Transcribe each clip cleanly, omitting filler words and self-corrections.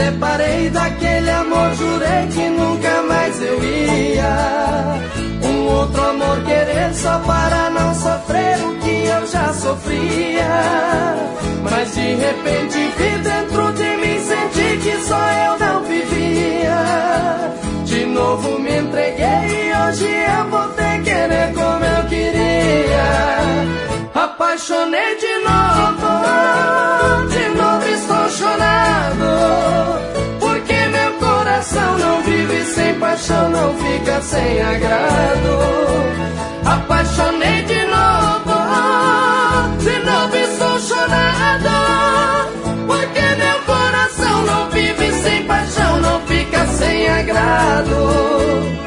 separei daquele amor, jurei que nunca mais eu ia um outro amor querer só para não sofrer o que eu já sofria. Mas de repente vi dentro de mim, senti que só eu não vivia. De novo me entreguei e hoje eu voltei querer como eu queria. Apaixonei de novo estou chorando, porque meu coração não vive sem paixão, não fica sem agrado. Apaixonei de novo estou chorando, porque meu coração não vive sem paixão, não fica sem agrado.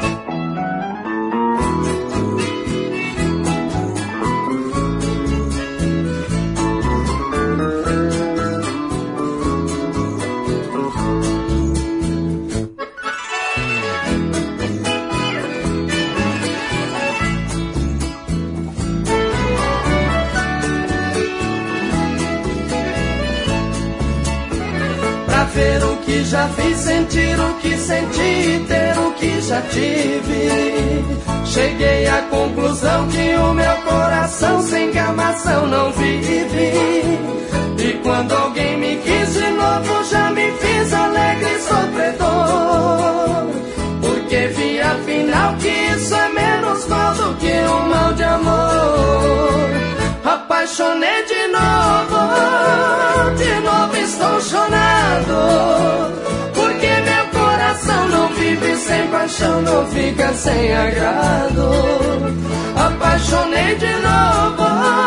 Ver o que já fiz, sentir o que senti, ter o que já tive. Cheguei à conclusão que o meu coração sem gamação não vive. E quando alguém me quis de novo, já me fiz alegre e sofredor, porque vi afinal que isso é menos mal do que um mal de amor. Apaixonei de novo estou chorando, porque meu coração não vive sem paixão, não fica sem agrado. Apaixonei de novo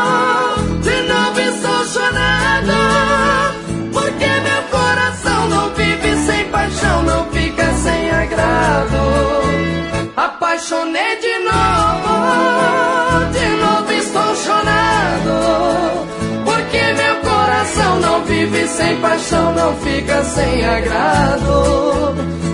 estou chorando, porque meu coração não vive sem paixão, não fica sem agrado. Apaixonei de novo estou chorando, porque meu coração não vive sem paixão, não fica sem agrado.